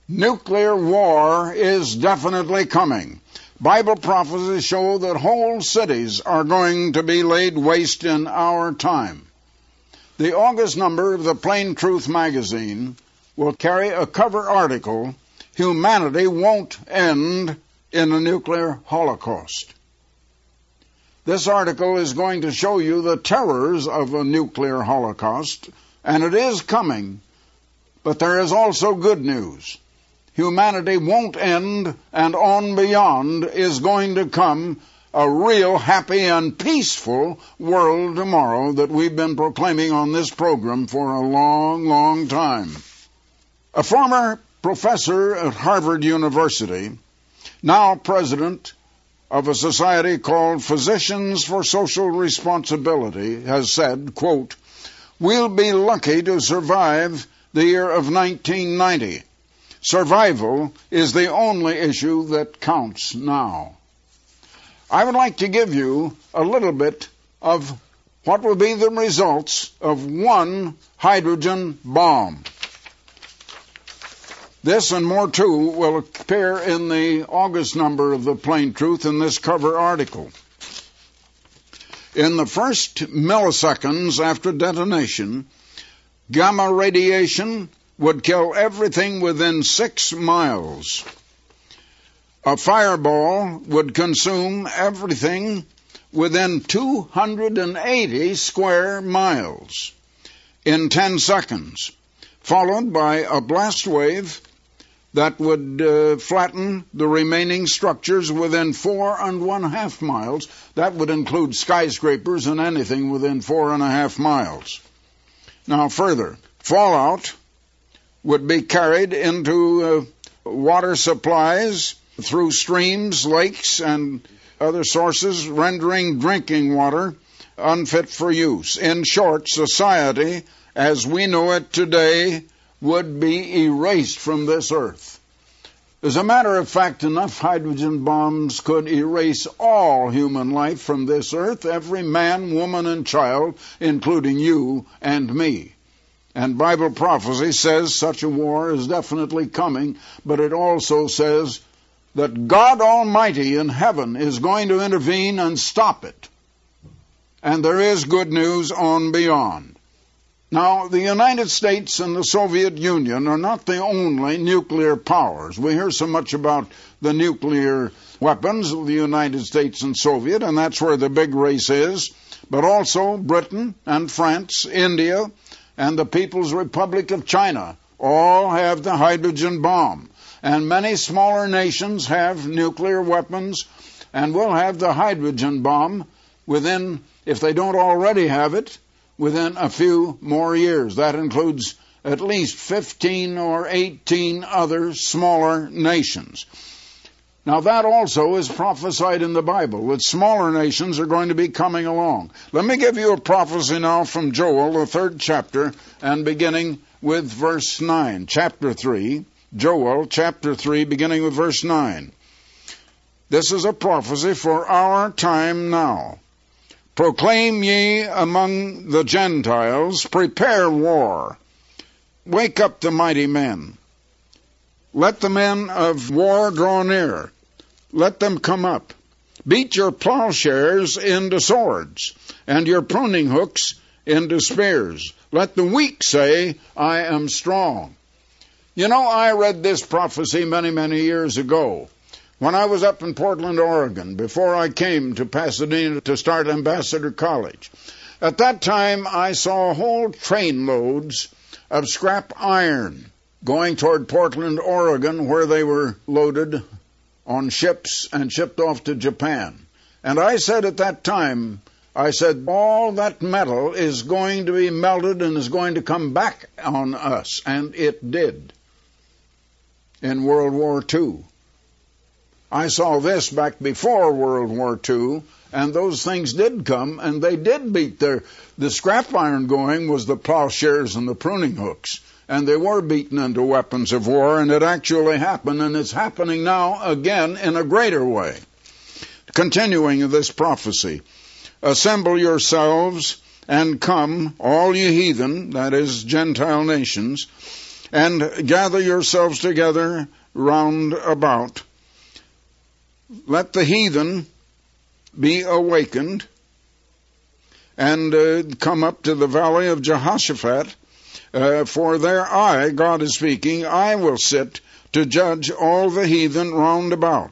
Nuclear war is definitely coming. Bible prophecies show that whole cities are going to be laid waste in our time. The August number of the Plain Truth magazine will carry a cover article, "Humanity Won't End in a Nuclear Holocaust." This article is going to show you the terrors of a nuclear holocaust, and it is coming, but there is also good news. Humanity won't end, and on beyond is going to come a real happy and peaceful world tomorrow that we've been proclaiming on this program for a long, long time. A former professor at Harvard University, now president of a society called Physicians for Social Responsibility, has said, quote, "We'll be lucky to survive the year of 1990. Survival is the only issue that counts now." I would like to give you a little bit of what will be the results of one hydrogen bomb. This and more too will appear in the August number of the Plain Truth in this cover article. In the first milliseconds after detonation, gamma radiation would kill everything within 6 miles. A fireball would consume everything within 280 square miles in 10 seconds, followed by a blast wave that would flatten the remaining structures within 4.5 miles. That would include skyscrapers and anything within 4.5 miles. Now further, fallout would be carried into water supplies through streams, lakes, and other sources, rendering drinking water unfit for use. In short, society, as we know it today, would be erased from this earth. As a matter of fact, enough hydrogen bombs could erase all human life from this earth, every man, woman, and child, including you and me. And Bible prophecy says such a war is definitely coming, but it also says that God Almighty in heaven is going to intervene and stop it. And there is good news on beyond. Now, the United States and the Soviet Union are not the only nuclear powers. We hear so much about the nuclear weapons of the United States and Soviet, and that's where the big race is. But also Britain and France, India, and the People's Republic of China all have the hydrogen bomb. And many smaller nations have nuclear weapons and will have the hydrogen bomb within, if they don't already have it, within a few more years. That includes at least 15 or 18 other smaller nations. Now that also is prophesied in the Bible, that smaller nations are going to be coming along. Let me give you a prophecy now from Joel, the 3rd chapter, and beginning with verse 9. Chapter 3, Joel, chapter 3, beginning with verse 9. This is a prophecy for our time now. "Proclaim ye among the Gentiles, prepare war. Wake up the mighty men. Let the men of war draw near. Let them come up. Beat your plowshares into swords, and your pruning hooks into spears. Let the weak say, I am strong." You know, I read this prophecy many, many years ago when I was up in Portland, Oregon, before I came to Pasadena to start Ambassador College. At that time, I saw whole trainloads of scrap iron going toward Portland, Oregon, where they were loaded on ships and shipped off to Japan. And I said at that time, I said, all that metal is going to be melted and is going to come back on us. And it did in World War II. I saw this back before World War II, and those things did come, and they did beat the scrap iron going was the plowshares and the pruning hooks. And they were beaten into weapons of war, and it actually happened, and it's happening now again in a greater way. Continuing this prophecy, "Assemble yourselves and come, all you heathen," that is, Gentile nations, and gather yourselves together round about. Let the heathen be awakened, and come up to the valley of Jehoshaphat, for there I, God is speaking, I will sit to judge all the heathen round about.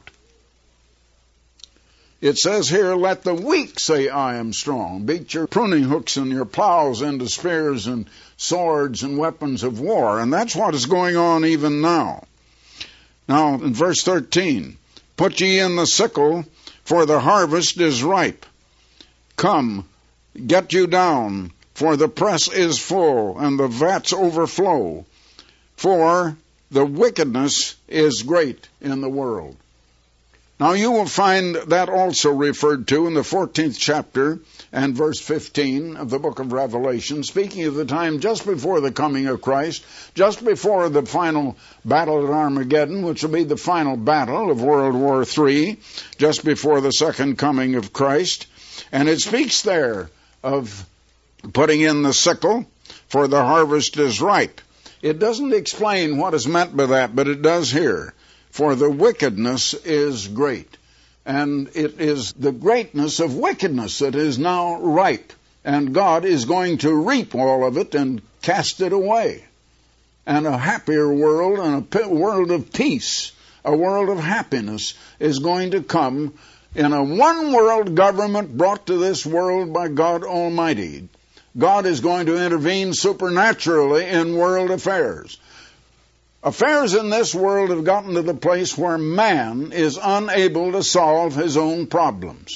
It says here, let the weak say I am strong. Beat your pruning hooks and your plows into spears and swords and weapons of war. And that's what is going on even now. Now, in verse 13, put ye in the sickle, for the harvest is ripe. Come, get you down, for the press is full, and the vats overflow. For the wickedness is great in the world. Now you will find that also referred to in the 14th chapter and verse 15 of the book of Revelation, speaking of the time just before the coming of Christ, just before the final battle at Armageddon, which will be the final battle of World War III, just before the second coming of Christ. And it speaks there of putting in the sickle, for the harvest is ripe. It doesn't explain what is meant by that, but it does here. For the wickedness is great. And it is the greatness of wickedness that is now ripe. And God is going to reap all of it and cast it away. And a happier world and a world of peace, a world of happiness is going to come in a one-world government brought to this world by God Almighty. God is going to intervene supernaturally in world affairs. Affairs in this world have gotten to the place where man is unable to solve his own problems.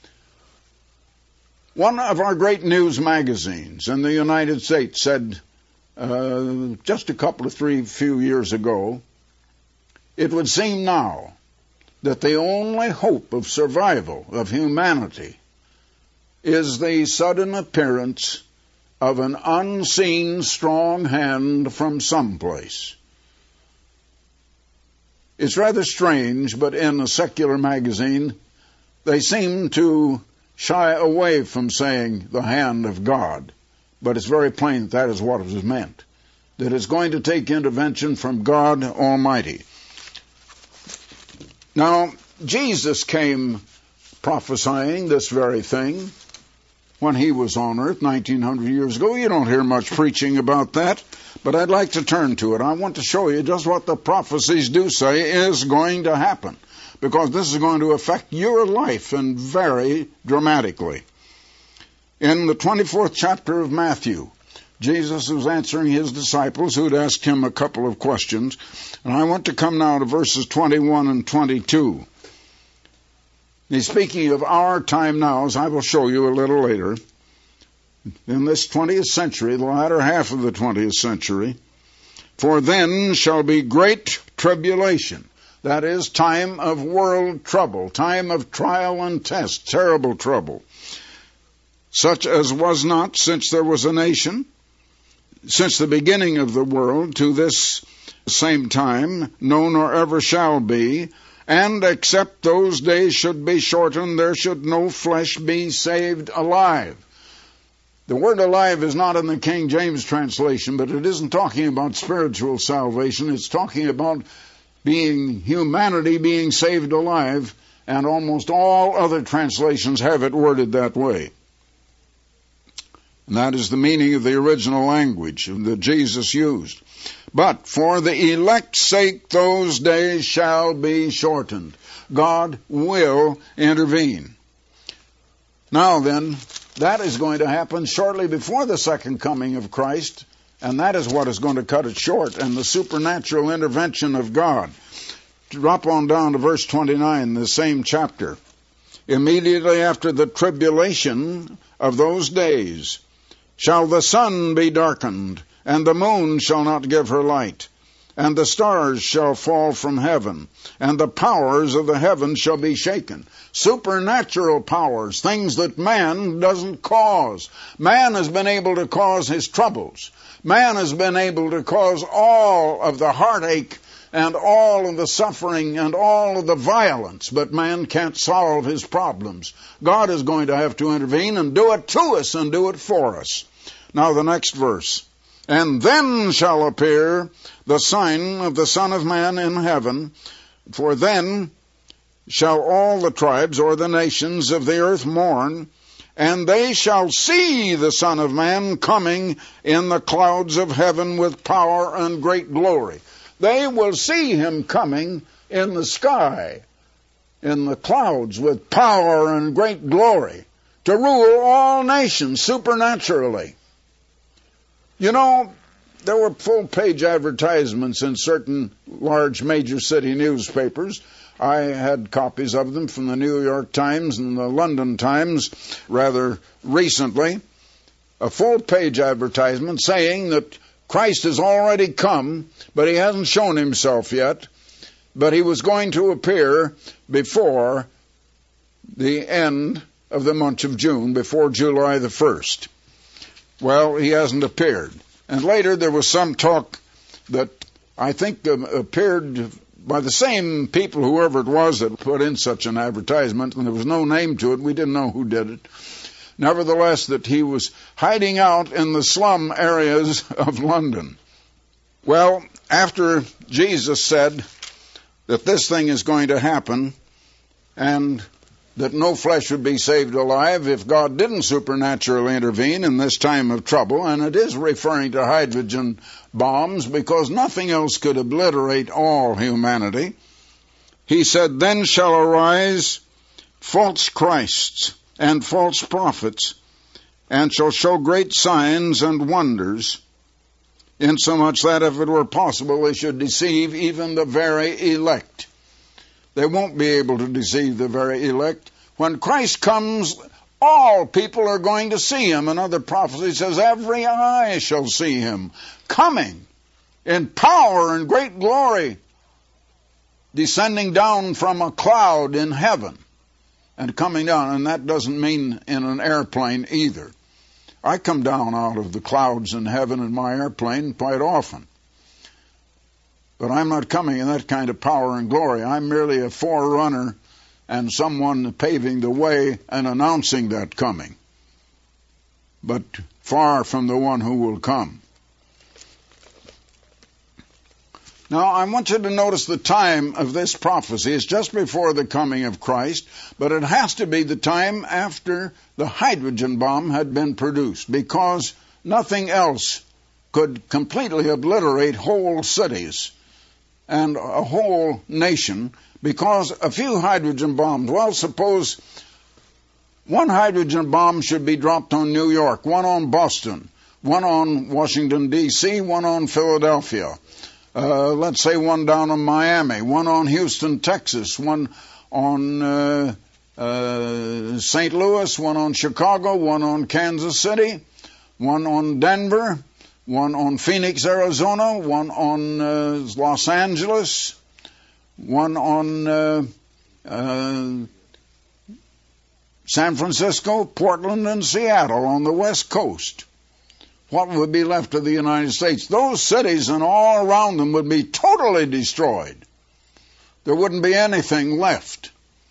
One of our great news magazines in the United States said just a few years ago, it would seem now that the only hope of survival of humanity is the sudden appearance of an unseen strong hand from someplace. It's rather strange, but in a secular magazine, they seem to shy away from saying the hand of God. But it's very plain that is what it is meant, that it's going to take intervention from God Almighty. Now, Jesus came prophesying this very thing when he was on earth 1900 years ago. You don't hear much preaching about that, but I'd like to turn to it. I want to show you just what the prophecies do say is going to happen, because this is going to affect your life and very dramatically. In the 24th chapter of Matthew, Jesus was answering his disciples who had asked him a couple of questions, and I want to come now to verses 21 and 22. He's speaking of our time now, as I will show you a little later. In this 20th century, the latter half of the 20th century, for then shall be great tribulation. That is, time of world trouble, time of trial and test, terrible trouble. Such as was not since there was a nation, since the beginning of the world to this same time, no nor ever shall be. And except those days should be shortened, there should no flesh be saved alive. The word alive is not in the King James translation, but it isn't talking about spiritual salvation. It's talking about humanity being saved alive, and almost all other translations have it worded that way. And that is the meaning of the original language that Jesus used. But for the elect's sake, those days shall be shortened. God will intervene. Now then, that is going to happen shortly before the second coming of Christ, and that is what is going to cut it short, and the supernatural intervention of God. Drop on down to verse 29, the same chapter. Immediately after the tribulation of those days shall the sun be darkened, and the moon shall not give her light, and the stars shall fall from heaven, and the powers of the heavens shall be shaken. Supernatural powers, things that man doesn't cause. Man has been able to cause his troubles. Man has been able to cause all of the heartache and all of the suffering and all of the violence, but man can't solve his problems. God is going to have to intervene and do it to us and do it for us. Now the next verse. And then shall appear the sign of the Son of Man in heaven, for then shall all the tribes or the nations of the earth mourn, and they shall see the Son of Man coming in the clouds of heaven with power and great glory. They will see him coming in the sky, in the clouds with power and great glory, to rule all nations supernaturally. You know, there were full-page advertisements in certain large major city newspapers. I had copies of them from the New York Times and the London Times rather recently. A full-page advertisement saying that Christ has already come, but he hasn't shown himself yet, but he was going to appear before the end of the month of June, before July the 1st. Well, he hasn't appeared. And later there was some talk that I think appeared by the same people, whoever it was that put in such an advertisement, and there was no name to it. We didn't know who did it. Nevertheless, that he was hiding out in the slum areas of London. Well, after Jesus said that this thing is going to happen, and that no flesh would be saved alive if God didn't supernaturally intervene in this time of trouble, and it is referring to hydrogen bombs because nothing else could obliterate all humanity. He said, then shall arise false Christs and false prophets, and shall show great signs and wonders, insomuch that if it were possible they should deceive even the very elect. They won't be able to deceive the very elect. When Christ comes, all people are going to see him. Another prophecy says, every eye shall see him coming in power and great glory, descending down from a cloud in heaven and coming down. And that doesn't mean in an airplane either. I come down out of the clouds in heaven in my airplane quite often. But I'm not coming in that kind of power and glory. I'm merely a forerunner and someone paving the way and announcing that coming. But far from the one who will come. Now, I want you to notice the time of this prophecy. It's just before the coming of Christ, but it has to be the time after the hydrogen bomb had been produced, because nothing else could completely obliterate whole cities and a whole nation, because a few hydrogen bombs, well, suppose one hydrogen bomb should be dropped on New York, one on Boston, one on Washington, D.C., one on Philadelphia, let's say one down in Miami, one on Houston, Texas, one on St. Louis, one on Chicago, one on Kansas City, one on Denver, one on Phoenix, Arizona, one on Los Angeles, one on San Francisco, Portland, and Seattle on the West Coast. What would be left of the United States? Those cities and all around them would be totally destroyed. There wouldn't be anything left.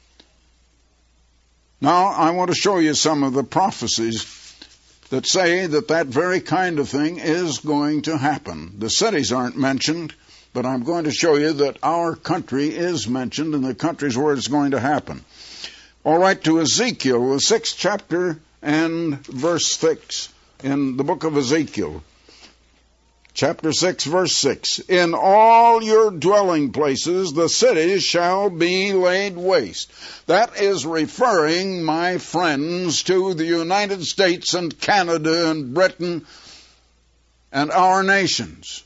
Now, I want to show you some of the prophecies that say that that very kind of thing is going to happen. The cities aren't mentioned, but I'm going to show you that our country is mentioned and the countries where it's going to happen. All right, to Ezekiel, the 6th chapter and verse 6 in the book of Ezekiel. Chapter 6, verse 6. In all your dwelling places the cities shall be laid waste. That is referring, my friends, to the United States and Canada and Britain and our nations.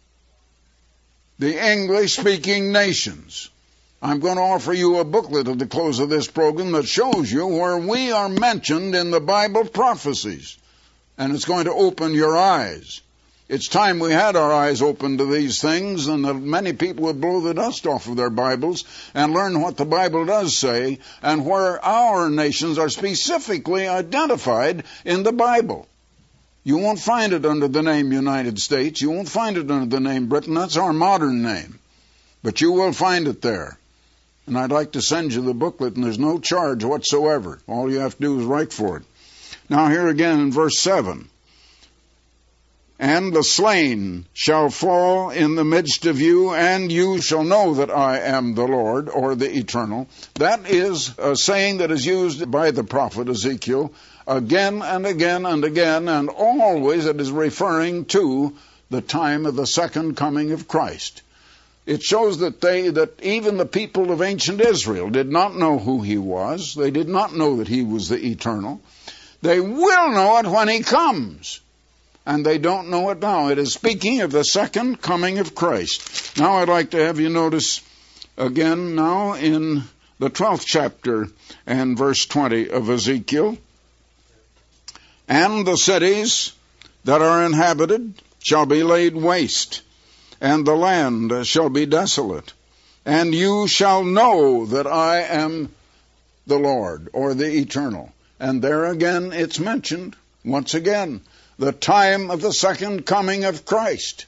The English-speaking nations. I'm going to offer you a booklet at the close of this program that shows you where we are mentioned in the Bible prophecies. And it's going to open your eyes. It's time we had our eyes open to these things, and that many people would blow the dust off of their Bibles and learn what the Bible does say, and where our nations are specifically identified in the Bible. You won't find it under the name United States. You won't find it under the name Britain. That's our modern name. But you will find it there. And I'd like to send you the booklet, and there's no charge whatsoever. All you have to do is write for it. Now here again in verse 7. and the slain shall fall in the midst of you, and you shall know that I am the Lord, or the Eternal. That is a saying that is used by the prophet Ezekiel again and again and again, and always it is referring to the time of the second coming of Christ. It shows that even the people of ancient Israel did not know who he was. They did not know that he was the Eternal. They will know it when he comes. And they don't know it now. It is speaking of the second coming of Christ. Now I'd like to have you notice again now in the 12th chapter and verse 20 of Ezekiel. And the cities that are inhabited shall be laid waste, and the land shall be desolate. And you shall know that I am the Lord, or the Eternal. And there again it's mentioned, once again, the time of the second coming of Christ.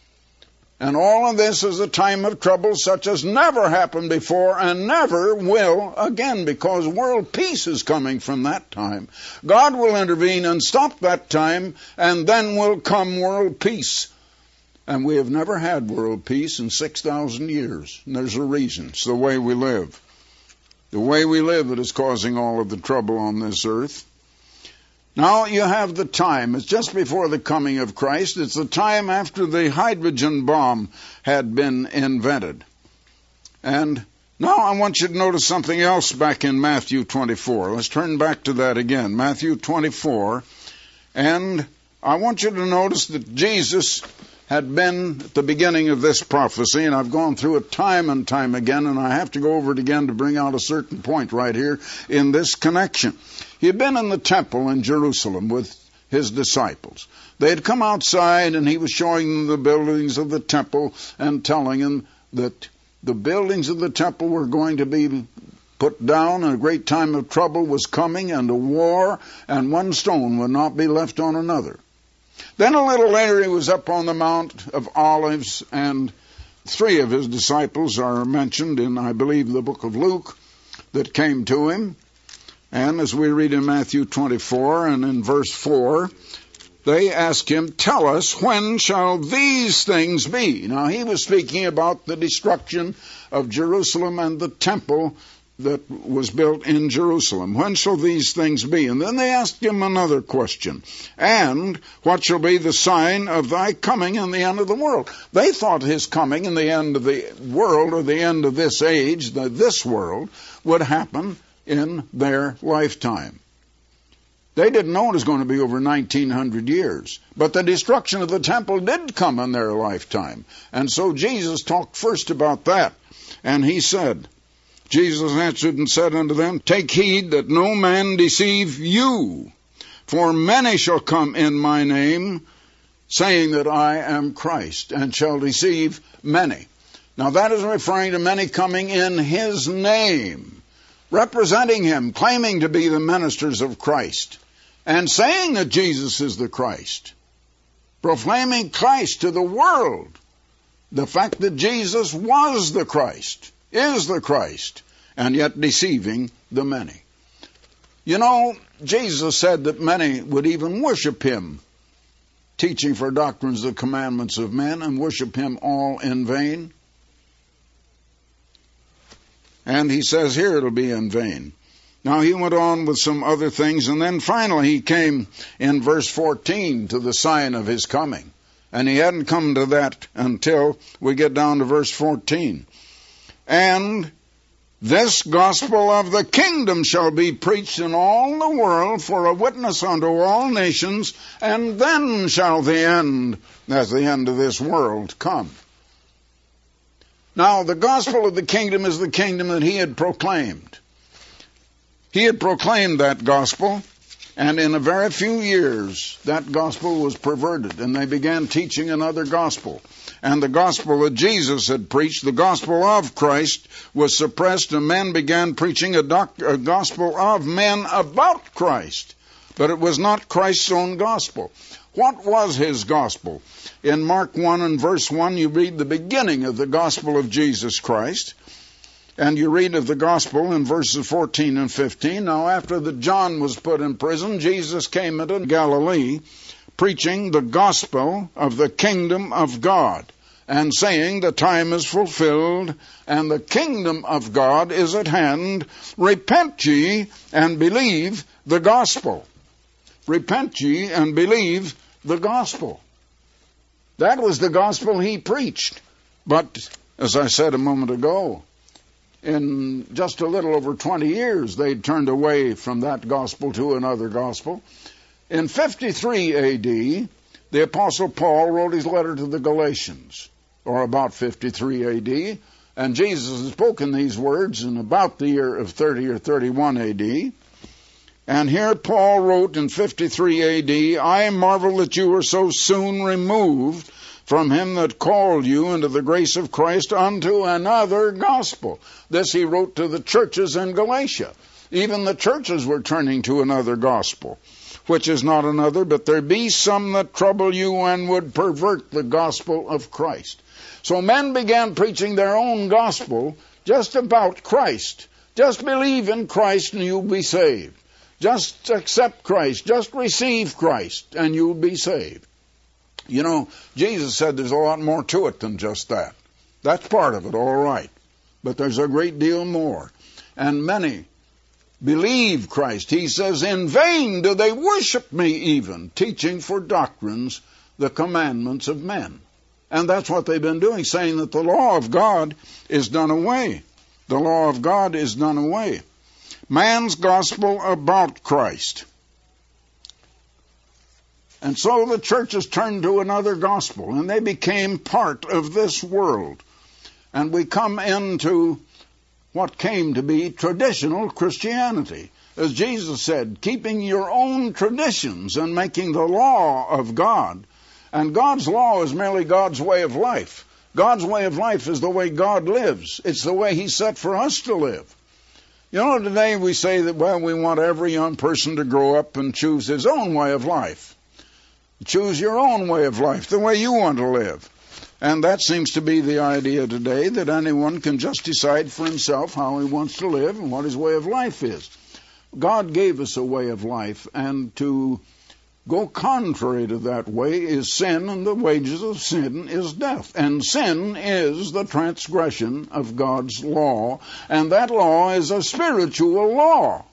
And all of this is a time of trouble such as never happened before and never will again, because world peace is coming from that time. God will intervene and stop that time, and then will come world peace. And we have never had world peace in 6,000 years. And there's a reason. It's the way we live. The way we live that is causing all of the trouble on this earth. Now you have the time. It's just before the coming of Christ. It's the time after the hydrogen bomb had been invented. And now I want you to notice something else back in Matthew 24. Let's turn back to that again. Matthew 24. And I want you to notice that Jesus had been at the beginning of this prophecy, and I've gone through it time and time again, and I have to go over it again to bring out a certain point right here in this connection. He had been in the temple in Jerusalem with his disciples. They had come outside, and he was showing them the buildings of the temple and telling them that the buildings of the temple were going to be put down, and a great time of trouble was coming, and a war, and one stone would not be left on another. Then a little later he was up on the Mount of Olives, and 3 of his disciples are mentioned in, I believe, the book of Luke, that came to him. And as we read in Matthew 24 and in verse 4, they ask him, tell us, when shall these things be? Now he was speaking about the destruction of Jerusalem and the temple that was built in Jerusalem. When shall these things be? And then they asked him another question. And what shall be the sign of thy coming and the end of the world? They thought his coming and the end of the world, or the end of this age, this world, would happen in their lifetime. They didn't know it was going to be over 1900 years. But the destruction of the temple did come in their lifetime. And so Jesus talked first about that. And he said, Jesus answered and said unto them, take heed that no man deceive you, for many shall come in my name, saying that I am Christ, and shall deceive many. Now that is referring to many coming in his name, representing him, claiming to be the ministers of Christ, and saying that Jesus is the Christ, proclaiming Christ to the world. The fact that Jesus was the Christ, is the Christ, and yet deceiving the many. You know, Jesus said that many would even worship him, teaching for doctrines the commandments of men, and worship him all in vain. And he says here it'll be in vain. Now he went on with some other things, and then finally he came in verse 14 to the sign of his coming. And he hadn't come to that until we get down to verse 14. And this gospel of the kingdom shall be preached in all the world for a witness unto all nations, and then shall the end, as the end of this world, come. Now, the gospel of the kingdom is the kingdom that he had proclaimed. He had proclaimed that gospel, and in a very few years, that gospel was perverted, and they began teaching another gospel. And the gospel that Jesus had preached, the gospel of Christ, was suppressed, and men began preaching a gospel of men about Christ. But it was not Christ's own gospel. What was his gospel? In Mark 1 and verse 1, you read the beginning of the gospel of Jesus Christ. And you read of the gospel in verses 14 and 15. Now, after that John was put in prison, Jesus came into Galilee, preaching the gospel of the kingdom of God, and saying the time is fulfilled, and the kingdom of God is at hand. Repent ye, and believe the gospel. Repent ye, and believe the gospel. That was the gospel he preached. But, as I said a moment ago, in just a little over 20 years, they'd turned away from that gospel to another gospel. In 53 A.D., the Apostle Paul wrote his letter to the Galatians, or about 53 A.D., and Jesus had spoken these words in about the year of 30 or 31 A.D., and here Paul wrote in 53 A.D., I marvel that you were so soon removed from him that called you into the grace of Christ unto another gospel. This he wrote to the churches in Galatia. Even the churches were turning to another gospel, which is not another, but there be some that trouble you and would pervert the gospel of Christ. So men began preaching their own gospel just about Christ. Just believe in Christ and you'll be saved. Just accept Christ. Just receive Christ and you'll be saved. You know, Jesus said there's a lot more to it than just that. That's part of it, all right. But there's a great deal more. And many believe Christ. He says, in vain do they worship me even, teaching for doctrines the commandments of men. And that's what they've been doing, saying that the law of God is done away. The law of God is done away. Man's gospel about Christ. And so the churches turned to another gospel, and they became part of this world. And we come into what came to be traditional Christianity. As Jesus said, keeping your own traditions and making the law of God. And God's law is merely God's way of life. God's way of life is the way God lives. It's the way He set for us to live. You know, today we say that, well, we want every young person to grow up and choose his own way of life. Choose your own way of life, the way you want to live. And that seems to be the idea today, that anyone can just decide for himself how he wants to live and what his way of life is. God gave us a way of life, and to go contrary to that way is sin, and the wages of sin is death. And sin is the transgression of God's law, and that law is a spiritual law.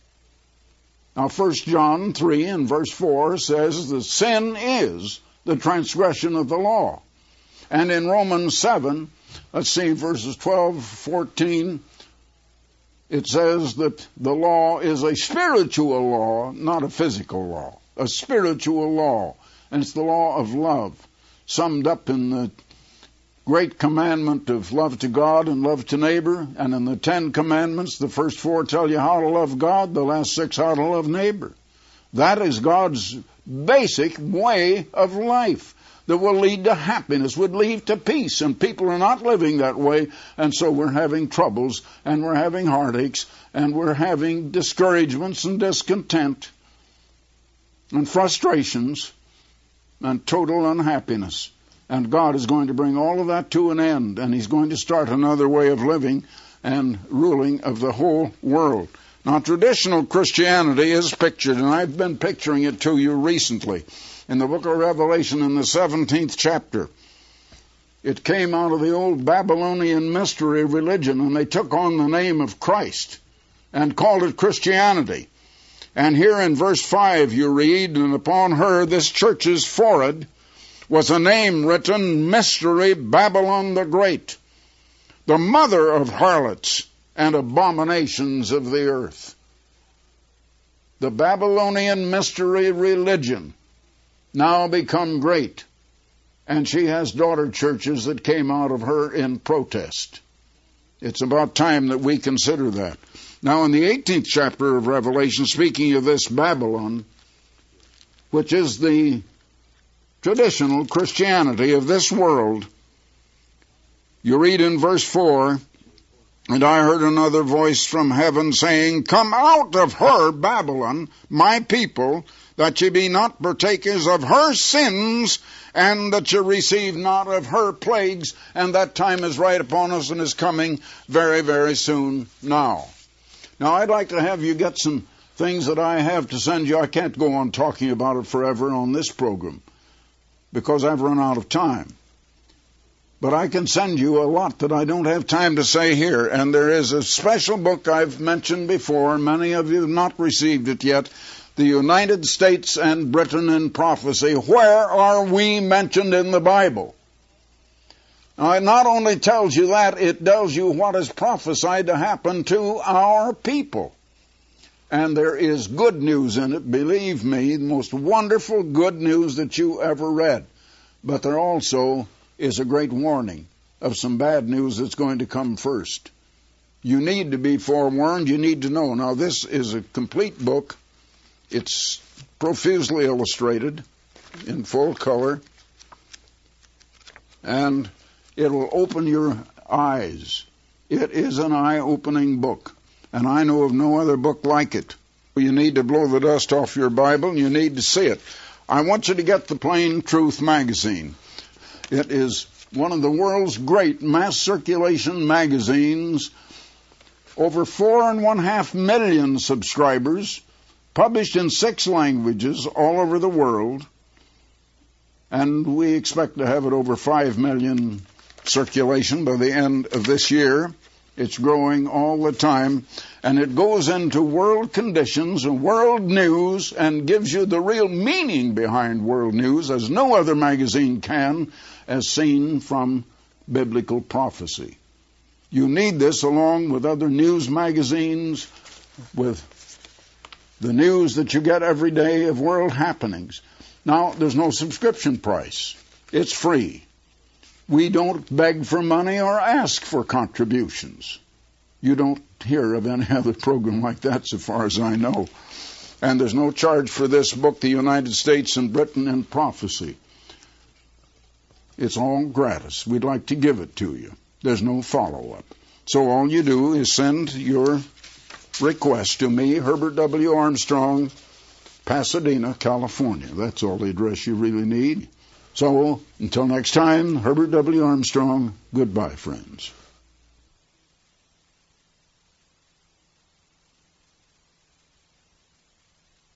Now, 1 John 3 and verse 4 says that sin is the transgression of the law. And in Romans 7, let's see, verses 12, 14, it says that the law is a spiritual law, not a physical law. A spiritual law. And it's the law of love, summed up in the great commandment of love to God and love to neighbor. And in the 10 commandments, the first 4 tell you how to love God, the last 6 how to love neighbor. That is God's basic way of life that will lead to happiness, would lead to peace. And people are not living that way, and so we're having troubles, and we're having heartaches, and we're having discouragements and discontent and frustrations and total unhappiness. And God is going to bring all of that to an end, and He's going to start another way of living and ruling of the whole world. Now, traditional Christianity is pictured, and I've been picturing it to you recently, in the book of Revelation in the 17th chapter. It came out of the old Babylonian mystery religion, and they took on the name of Christ and called it Christianity. And here in verse 5 you read, and upon her, this church's forehead, was a name written, Mystery Babylon the Great, the mother of harlots and abominations of the earth. The Babylonian mystery religion now become great, and she has daughter churches that came out of her in protest. It's about time that we consider that. Now, in the 18th chapter of Revelation, speaking of this Babylon, which is the traditional Christianity of this world, you read in verse 4, and I heard another voice from heaven saying, Come out of her, Babylon, my people, that ye be not partakers of her sins, and that ye receive not of her plagues. And that time is right upon us and is coming very, very soon now. Now, I'd like to have you get some things that I have to send you. I can't go on talking about it forever on this program because I've run out of time. But I can send you a lot that I don't have time to say here. And there is a special book I've mentioned before. Many of you have not received it yet. The United States and Britain in Prophecy. Where are we mentioned in the Bible? Now, it not only tells you that, it tells you what is prophesied to happen to our people. And there is good news in it, believe me, the most wonderful good news that you ever read. But there also is a great warning of some bad news that's going to come first. You need to be forewarned. You need to know. Now, this is a complete book. It's profusely illustrated in full color. And it will open your eyes. It is an eye-opening book. And I know of no other book like it. You need to blow the dust off your Bible, and you need to see it. I want you to get the Plain Truth magazine. It is one of the world's great mass circulation magazines. Over 4.5 million subscribers, published in 6 languages all over the world. And we expect to have it over 5 million circulation by the end of this year. It's growing all the time, and it goes into world conditions and world news and gives you the real meaning behind world news as no other magazine can, as seen from biblical prophecy. You need this along with other news magazines, with the news that you get every day of world happenings. Now, there's no subscription price. It's free. We don't beg for money or ask for contributions. You don't hear of any other program like that so far as I know. And there's no charge for this book, The United States and Britain in Prophecy. It's all gratis. We'd like to give it to you. There's no follow-up. So all you do is send your request to me, Herbert W. Armstrong, Pasadena, California. That's all the address you really need. So, until next time, Herbert W. Armstrong, goodbye, friends.